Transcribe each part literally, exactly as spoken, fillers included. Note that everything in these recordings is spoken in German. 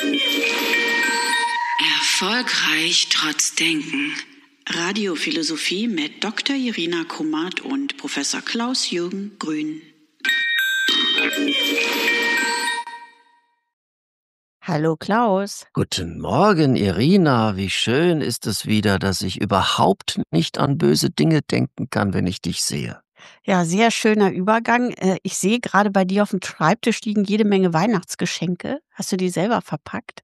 Erfolgreich trotz Denken. Radiophilosophie mit Doktor Irina Kummert und Professor Klaus-Jürgen Grün. Hallo Klaus. Guten Morgen, Irina. Wie schön ist es wieder, dass ich überhaupt nicht an böse Dinge denken kann, wenn ich dich sehe. Ja, sehr schöner Übergang. Äh, Ich sehe gerade bei dir auf dem Schreibtisch liegen jede Menge Weihnachtsgeschenke. Hast du die selber verpackt?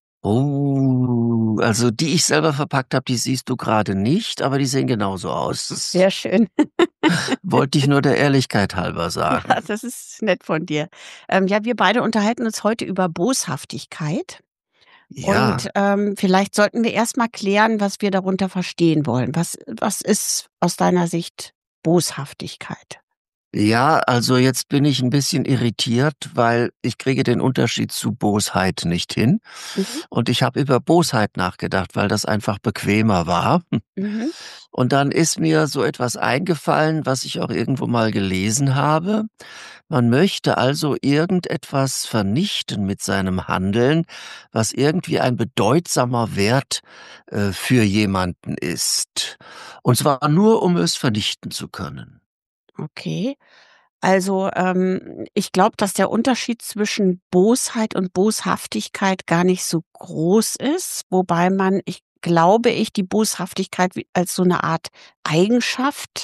Oh, also die ich selber verpackt habe, die siehst du gerade nicht, aber die sehen genauso aus. Das Sehr schön. wollte ich nur der Ehrlichkeit halber Ja, sagen. das ist nett von dir. Ähm, ja, wir beide unterhalten uns heute über Boshaftigkeit. Und Ja, ähm, vielleicht sollten wir erst mal klären, was wir darunter verstehen wollen. Was, was ist aus deiner Sicht Boshaftigkeit? ja, also jetzt bin ich ein bisschen irritiert, weil ich kriege den Unterschied zu Bosheit nicht hin. Mhm. Und ich habe über Bosheit nachgedacht, weil das einfach bequemer war. Mhm. Und dann ist mir so etwas eingefallen, was ich auch irgendwo mal gelesen habe. Man möchte also irgendetwas vernichten mit seinem Handeln, was irgendwie ein bedeutsamer Wert äh, für jemanden ist. Und zwar nur, um es vernichten zu können. Okay. Also, ähm, ich glaube, dass der Unterschied zwischen Bosheit und Boshaftigkeit gar nicht so groß ist, wobei man, ich glaube ich, die Boshaftigkeit wie als so eine Art Eigenschaft,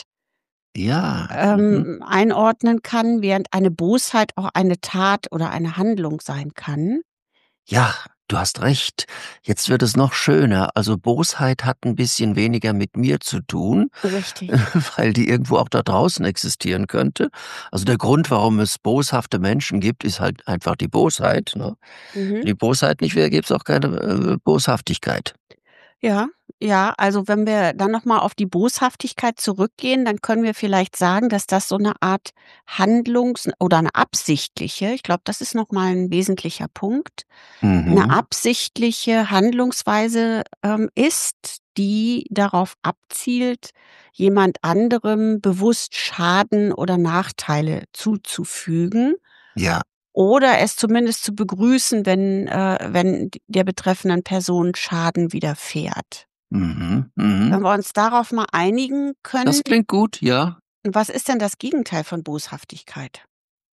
Ja, mhm. ähm, einordnen kann, während eine Bosheit auch eine Tat oder eine Handlung sein kann. Ja, du hast recht. Jetzt wird es noch schöner. Also Bosheit hat ein bisschen weniger mit mir zu tun, Richtig. weil die irgendwo auch da draußen existieren könnte. Also der Grund, warum es boshafte Menschen gibt, ist halt einfach die Bosheit, ne? Mhm. Wenn die Bosheit nicht wäre, gäbe es auch keine, äh, Boshaftigkeit. Ja, ja, also wenn wir dann noch mal auf die Boshaftigkeit zurückgehen, dann können wir vielleicht sagen, dass das so eine Art Handlungs oder eine absichtliche, ich glaube, das ist noch mal 'n wesentlicher Punkt, eine Mhm. absichtliche Handlungsweise, ähm, ist, die darauf abzielt, jemand anderem bewusst Schaden oder Nachteile zuzufügen Ja. oder es zumindest zu begrüßen, wenn äh, wenn d der betreffenden Person Schaden widerfährt. Mhm. Mhm. Wenn wir uns darauf mal einigen können, Das klingt gut, ja. was ist denn das Gegenteil von Boshaftigkeit?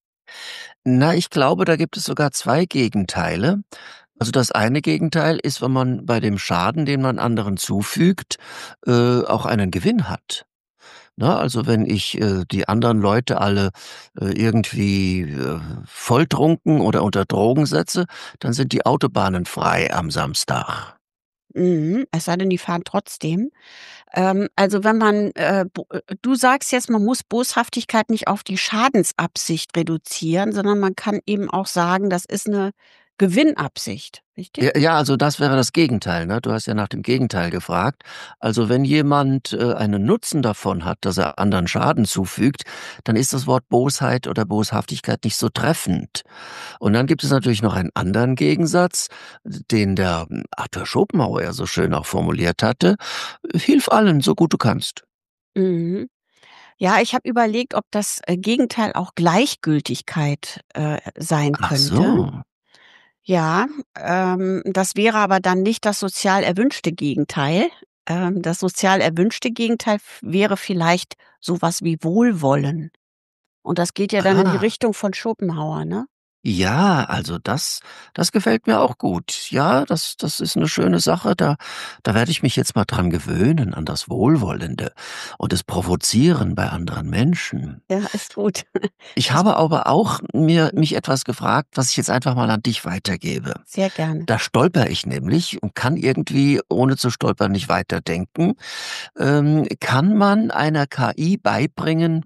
Na, ich glaube, da gibt es sogar zwei Gegenteile. Also, das eine Gegenteil ist, wenn man bei dem Schaden, den man anderen zufügt, äh, auch einen Gewinn hat. Ne, also wenn ich, äh, die anderen Leute alle, äh, irgendwie, äh, volltrunken oder unter Drogen setze, dann sind die Autobahnen frei am Samstag. Mhm, es sei denn, die fahren trotzdem. Ähm, also, wenn man, äh, bo äh, du sagst jetzt, man muss Boshaftigkeit nicht auf die Schadensabsicht reduzieren, sondern man kann eben auch sagen, das ist 'ne Gewinnabsicht, richtig? Ja, ja, also das wäre das Gegenteil, ne? Du hast ja nach dem Gegenteil gefragt. Also wenn jemand, äh, einen Nutzen davon hat, dass er anderen Schaden zufügt, dann ist das Wort Bosheit oder Boshaftigkeit nicht so treffend. Und dann gibt es natürlich noch einen anderen Gegensatz, den der hm, Arthur Schopenhauer ja so schön auch formuliert hatte: „Hilf allen, so gut du kannst.“ Mhm. Ja, ich habe überlegt, ob das, äh, Gegenteil auch Gleichgültigkeit, äh, sein Ach könnte. so. Ja, ähm, das wäre aber dann nicht das sozial erwünschte Gegenteil. Ähm, das sozial erwünschte Gegenteil f wäre vielleicht so was wie Wohlwollen. Und das geht ja dann in die Ah. Richtung von Schopenhauer, ne? Ja, also das das gefällt mir auch gut. Ja, das das ist eine schöne Sache. Da da werde ich mich jetzt mal dran gewöhnen, an das Wohlwollende und das Provozieren bei anderen Menschen. Ja, ist gut. Ich Das habe aber auch mir mich etwas gefragt, was ich jetzt einfach mal an dich weitergebe. sehr gerne. Da stolper ich nämlich und kann irgendwie, ohne zu stolpern, nicht weiterdenken. Ähm, kann man einer K I beibringen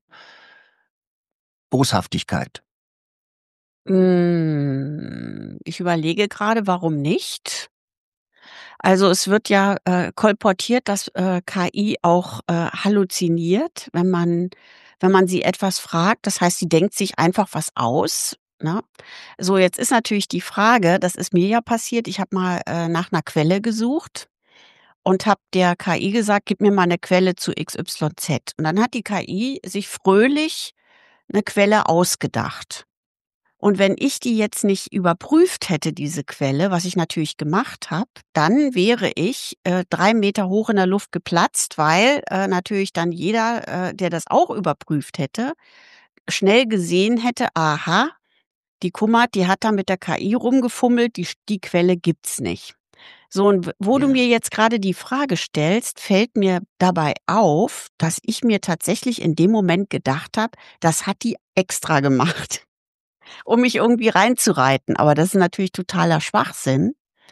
Boshaftigkeit? Hm, ich überlege grade, warum nicht? Also, es wird ja, äh, kolportiert, dass, äh, K I auch, äh, halluziniert, wenn man wenn man sie etwas fragt. Das heißt, sie denkt sich einfach was aus, ne? So, jetzt ist natürlich die Frage, das ist mir ja passiert, ich habe mal, äh, nach 'ner Quelle gesucht und habe der K I gesagt: „Gib mir mal 'ne Quelle zu X Y Z.“ Und dann hat die K I sich fröhlich 'ne Quelle ausgedacht. Und wenn ich die jetzt nicht überprüft hätte, diese Quelle, was ich natürlich gemacht habe, dann wäre ich äh, drei Meter hoch in der Luft geplatzt, weil äh, natürlich dann jeder, äh, der das auch überprüft hätte, schnell gesehen hätte, aha, die Kummert, die hat da mit der K I rumgefummelt, die, die Quelle gibt's nicht. So, und wo du Ja. mir jetzt gerade die Frage stellst, fällt mir dabei auf, dass ich mir tatsächlich in dem Moment gedacht habe, das hat die extra gemacht, um mich irgendwie reinzureiten. Aber das ist natürlich totaler Schwachsinn.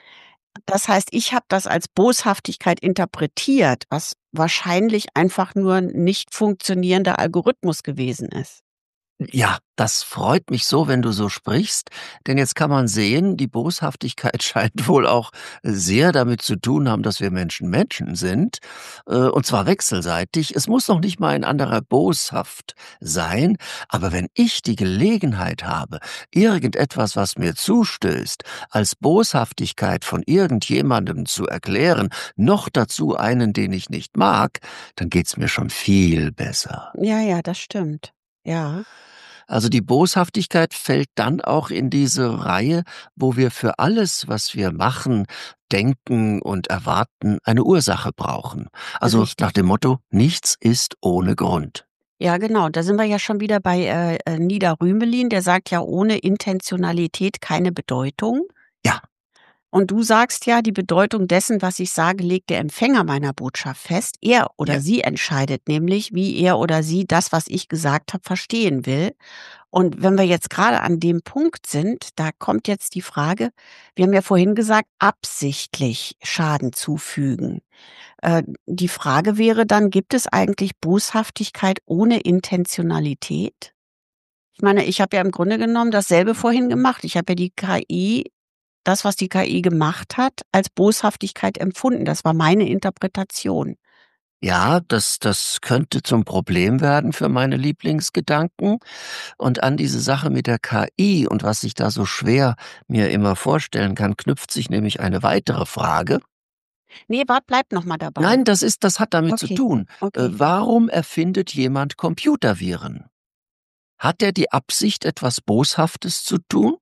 Das heißt, ich habe das als Boshaftigkeit interpretiert, was wahrscheinlich einfach nur 'n nicht funktionierender Algorithmus gewesen ist. Ja, das freut mich so, wenn du so sprichst, denn jetzt kann man sehen, die Boshaftigkeit scheint wohl auch sehr damit zu tun haben, dass wir Menschen Menschen sind, äh, und zwar wechselseitig. Es muss noch nicht mal ein anderer boshaft sein, aber wenn ich die Gelegenheit habe, irgendetwas, was mir zustößt, als Boshaftigkeit von irgendjemandem zu erklären, noch dazu einen, den ich nicht mag, dann geht's mir schon viel besser. Ja, ja, das stimmt. Ja. Also die Boshaftigkeit fällt dann auch in diese Reihe, wo wir für alles, was wir machen, denken und erwarten, eine Ursache brauchen. Also nach Richtig. dem Motto: „Nichts ist ohne Grund." Ja, genau. Da sind wir ja schon wieder bei äh, äh, Nida Rümelin, der sagt ja: „Ohne Intentionalität keine Bedeutung." Ja, Und du sagst ja, die Bedeutung dessen, was ich sage, legt der Empfänger meiner Botschaft fest. Er ja. oder sie entscheidet nämlich, wie er oder sie das, was ich gesagt habe, verstehen will. Und wenn wir jetzt gerade an dem Punkt sind, da kommt jetzt die Frage, wir haben ja vorhin gesagt, absichtlich Schaden zufügen. Äh, die Frage wäre dann, gibt es eigentlich Boshaftigkeit ohne Intentionalität? Ich meine, ich habe ja im Grunde genommen dasselbe vorhin gemacht. Ich habe ja die K I, das, was die K I gemacht hat, als Boshaftigkeit empfunden. Das war meine Interpretation. Ja, das das könnte zum Problem werden für meine Lieblingsgedanken. Und an diese Sache mit der K I und was ich da so schwer mir immer vorstellen kann, knüpft sich nämlich eine weitere Frage. Ne, wart, bleib noch mal dabei. Nein, das ist das hat damit zu Okay, tun. Äh, okay. warum erfindet jemand Computerviren? Hat er die Absicht, etwas Boshaftes zu tun?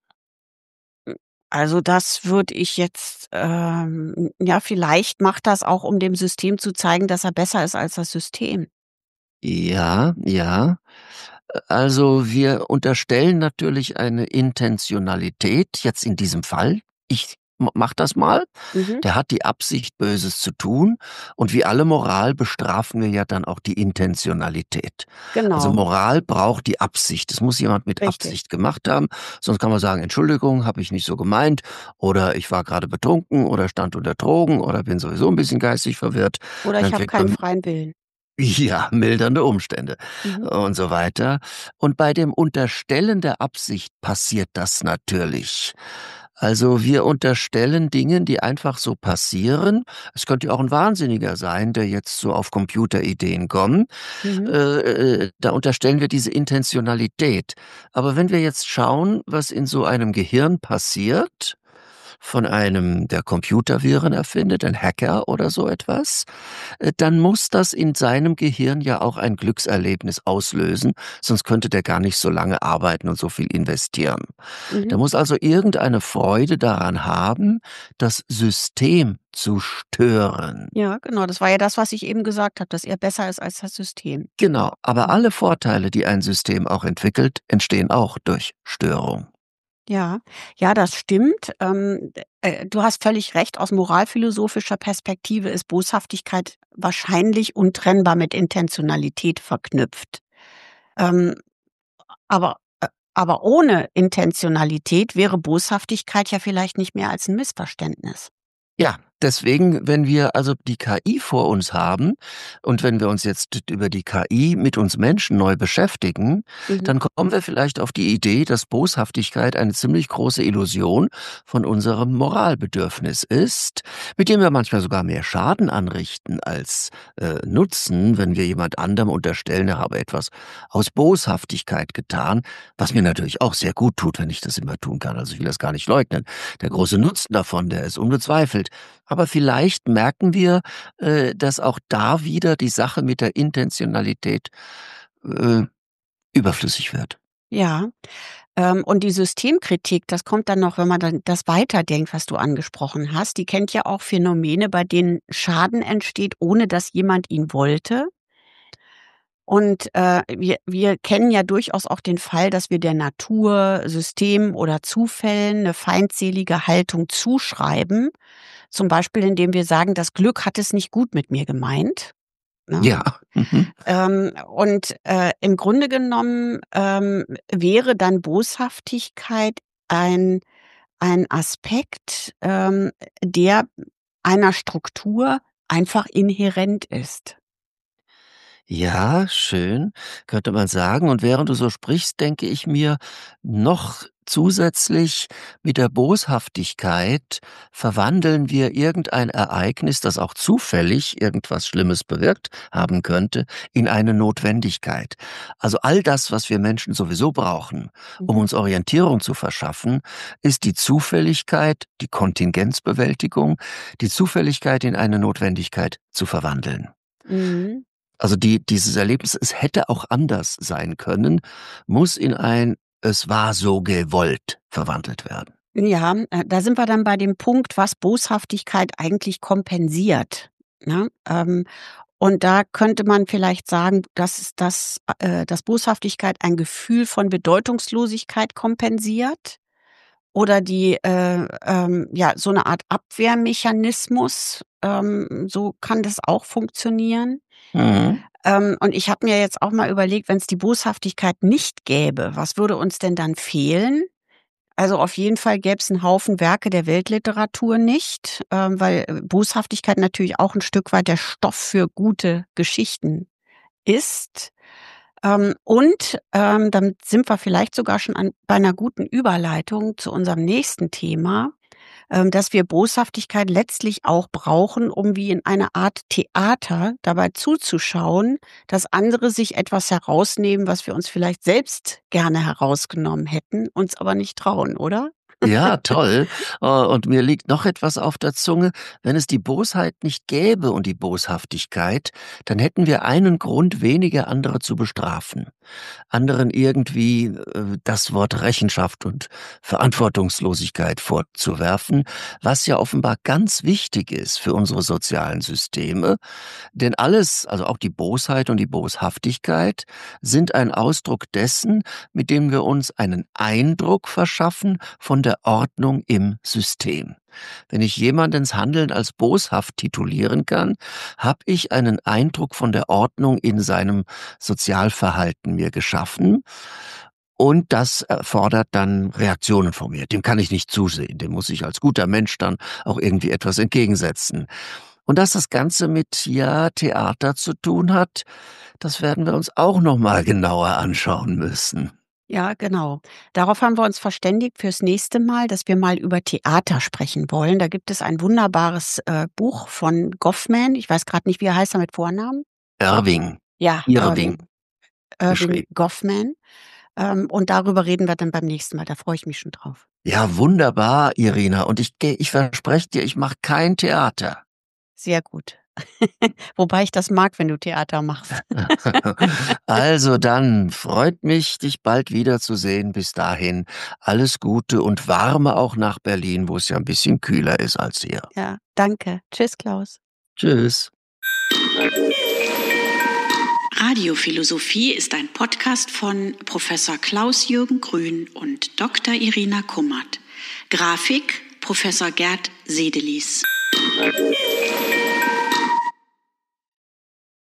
Also, das würde ich jetzt ähm, ja, vielleicht macht das auch, um dem System zu zeigen, dass er besser ist als das System. Ja, ja. Äh, also, wir unterstellen natürlich eine Intentionalität, jetzt in diesem Fall. Ich m mache das mal. Mhm, Der hat die Absicht, Böses zu tun, und wie alle Moral bestrafen wir ja dann auch die Intentionalität. Also, genau, Moral braucht die Absicht. Das muss jemand mit richtig. Absicht gemacht haben, sonst kann man sagen: „Entschuldigung, habe ich nicht so gemeint" oder „Ich war gerade betrunken" oder „stand unter Drogen" oder „bin sowieso ein bisschen geistig verwirrt." Oder ich Dann habe kriegt keinen man freien Willen. ja, mildernde Umstände Mhm, und so weiter. Und bei dem Unterstellen der Absicht passiert das natürlich. Also, wir unterstellen Dingen, die einfach so passieren. Es könnte ja auch ein Wahnsinniger sein, der jetzt so auf Computerideen kommt. mhm, Äh, äh, da unterstellen wir diese Intentionalität. Aber wenn wir jetzt schauen, was in so einem Gehirn passiert, von einem, der Computerviren erfindet, ein Hacker oder so etwas, äh, dann muss das in seinem Gehirn ja auch ein Glückserlebnis auslösen, sonst könnte der gar nicht so lange arbeiten und so viel investieren. mhm. Der muss also irgendeine Freude daran haben, das System zu stören. Ja, genau, das war ja das, was ich eben gesagt habe, dass er besser ist als das System. Genau, aber Mhm. alle Vorteile, die ein System auch entwickelt, entstehen auch durch Störung. Ja, ja, das stimmt. Ähm, d äh, du hast völlig recht. Aus moralphilosophischer Perspektive ist Boshaftigkeit wahrscheinlich untrennbar mit Intentionalität verknüpft. Ähm, aber äh, aber ohne Intentionalität wäre Boshaftigkeit ja vielleicht nicht mehr als 'n Missverständnis. Ja, deswegen, wenn wir also die K I vor uns haben und wenn wir uns jetzt über die K I mit uns Menschen neu beschäftigen, Mhm, dann kommen wir vielleicht auf die Idee, dass Boshaftigkeit eine ziemlich große Illusion von unserem Moralbedürfnis ist, mit dem wir manchmal sogar mehr Schaden anrichten als äh, Nutzen, wenn wir jemand anderem unterstellen, er habe etwas aus Boshaftigkeit getan, was mir natürlich auch sehr gut tut, wenn ich das immer tun kann. Also ich will das gar nicht leugnen. Der mhm. große Nutzen davon, der ist unbezweifelt. Aber vielleicht merken wir, äh, dass auch da wieder die Sache mit der Intentionalität, äh, überflüssig wird. Ja. Ähm, und die Systemkritik, das kommt dann noch, wenn man dann das weiterdenkt, was du angesprochen hast. Die kennt ja auch Phänomene, bei denen Schaden entsteht, ohne dass jemand ihn wollte. Und, äh, wir wir kennen ja durchaus auch den Fall, dass wir der Natur, System oder Zufällen 'ne feindselige Haltung zuschreiben. Zum Beispiel, indem wir sagen: „Das Glück hat es nicht gut mit mir gemeint", ne? Ja, mhm. Ähm, und, äh, im Grunde genommen, ähm, wäre dann Boshaftigkeit ein ein Aspekt, ähm, der einer Struktur einfach inhärent ist. Ja, schön, könnte man sagen. Und während du so sprichst, denke ich mir noch zusätzlich: Mit der Boshaftigkeit verwandeln wir irgendein Ereignis, das auch zufällig irgendwas Schlimmes bewirkt haben könnte, in eine Notwendigkeit. Also all das, was wir Menschen sowieso brauchen, um Mhm. uns Orientierung zu verschaffen, ist die Zufälligkeit, die Kontingenzbewältigung, die Zufälligkeit in eine Notwendigkeit zu verwandeln. Mhm. Also die dieses Erlebnis, es hätte auch anders sein können, muss in ein „Es war so gewollt“ verwandelt werden. Ja, äh, da sind wir dann bei dem Punkt, was Boshaftigkeit eigentlich kompensiert, ne? Ähm, und da könnte man vielleicht sagen, dass es das äh, dass Boshaftigkeit ein Gefühl von Bedeutungslosigkeit kompensiert oder die, äh, ähm ja, so 'ne Art Abwehrmechanismus, ähm, so kann das auch funktionieren. Mhm. Ähm, und ich habe mir jetzt auch mal überlegt, wenn's die Boshaftigkeit nicht gäbe, was würde uns denn dann fehlen? Also, auf jeden Fall gäb's 'n Haufen Werke der Weltliteratur nicht, ähm, weil, äh, Boshaftigkeit natürlich auch 'n Stück weit der Stoff für gute Geschichten ist. Ähm, und, ähm, damit sind wir vielleicht sogar schon an bei 'ner guten Überleitung zu unserem nächsten Thema, ähm, dass wir Boshaftigkeit letztlich auch brauchen, um wie in einer Art Theater dabei zuzuschauen, dass andere sich etwas herausnehmen, was wir uns vielleicht selbst gerne herausgenommen hätten, uns aber nicht trauen, oder? Ja, toll. Äh, und mir liegt noch etwas auf der Zunge. Wenn es die Bosheit nicht gäbe und die Boshaftigkeit, dann hätten wir einen Grund weniger, andere zu bestrafen. Anderen irgendwie, äh, das Wort Rechenschaft und Verantwortungslosigkeit vorzuwerfen, was ja offenbar ganz wichtig ist für unsere sozialen Systeme. Denn alles, also auch die Bosheit und die Boshaftigkeit, sind ein Ausdruck dessen, mit dem wir uns einen Eindruck verschaffen von der Ordnung im System. Wenn ich jemandens Handeln als boshaft titulieren kann, habe ich einen Eindruck von der Ordnung in seinem Sozialverhalten mir geschaffen. Und das erfordert dann Reaktionen von mir. Dem kann ich nicht zusehen. Dem muss ich als guter Mensch dann auch irgendwie etwas entgegensetzen. Und dass das Ganze mit, ja, Theater zu tun hat, das werden wir uns auch noch mal genauer anschauen müssen. Ja, genau. Darauf haben wir uns verständigt fürs nächste Mal, dass wir mal über Theater sprechen wollen. Da gibt es ein wunderbares, äh, Buch von Goffman. Ich weiß grad nicht, wie er heißt er mit Vornamen? Irving. Ja, Irving. Irving. Irving Geschrieben. Goffman. Ähm, und darüber reden wir dann beim nächsten Mal. Da freue ich mich schon drauf. Ja, wunderbar, Irina. Und ich gehe ich verspreche dir, ich mache kein Theater. Sehr gut. Wobei ich das mag, wenn du Theater machst. Also dann, freut mich, dich bald wiederzusehen. Bis dahin alles Gute und warme auch nach Berlin, wo es ja 'n bisschen kühler ist als hier. Ja, danke. Tschüss, Klaus. Tschüss. Radiophilosophie ist ein Podcast von Professor Klaus-Jürgen Grün und Doktor Irina Kummert. Grafik Professor Gerd Sedelies.